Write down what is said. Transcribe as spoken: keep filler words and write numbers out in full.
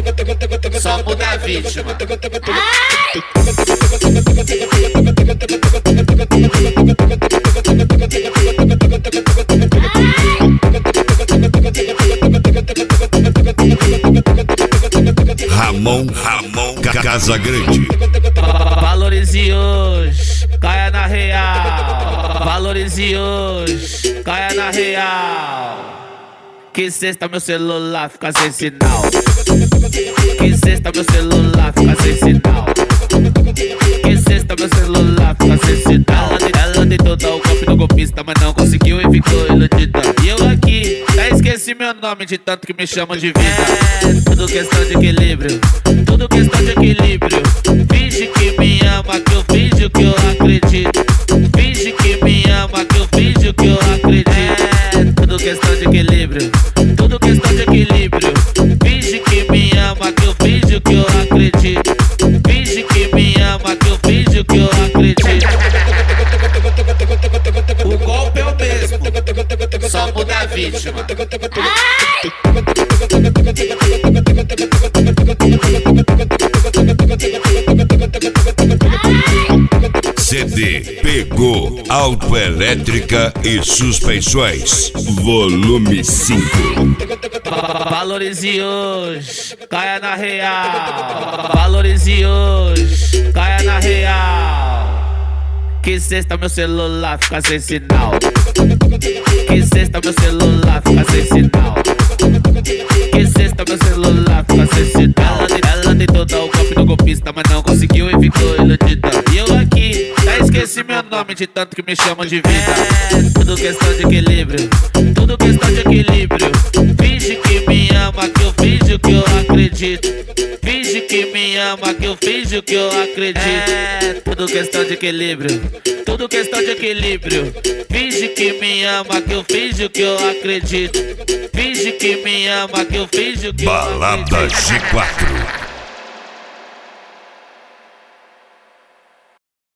Só muda a vítima. Ramon, Ramon Casagrande. Valorize hoje, caia na real. Valorize hoje, caia na real. Que sexta meu celular fica sem sinal. Que sexta meu celular fica sem sinal. Que sexta meu celular fica sem sinal. Ela tentou dar o golpe no golpista, mas não conseguiu e ficou iludida. E eu aqui, já esqueci meu nome de tanto que me chamam de vida. É tudo questão de equilíbrio, tudo questão de equilíbrio. Finge que me ama, que eu finjo que eu acredito. Finge que me ama, que eu finjo que eu acredito. É tudo questão de equilíbrio, tudo questão de equilíbrio. Finge que me ama, que eu finjo que eu acredito. Finge que me ama, que eu finjo que eu acredito. O golpe é o mesmo, só muda a vítima. C D Pegou Autoelétrica e Suspensões, volume cinco. Valorize hoje, caia na real. Valorize hoje, caia na real. Que sexta meu celular fica sem sinal. Que sexta meu celular fica sem sinal. Que sexta meu celular fica sem sinal. Ela tentou dar o golpe no golpista, mas não conseguiu e ficou iludida. E eu aqui, já esqueci meu nome de tanto que me chamam de vida. É tudo questão de equilíbrio, tudo questão de equilíbrio. Finge que me ama, que eu finjo que eu acredito. Finge que me ama, que eu finjo que eu acredito. É tudo questão de equilíbrio, tudo questão de equilíbrio. Finge que me ama, que eu finjo que eu acredito. Finge que me ama, que eu finge que eu acredito. Balada G quatro.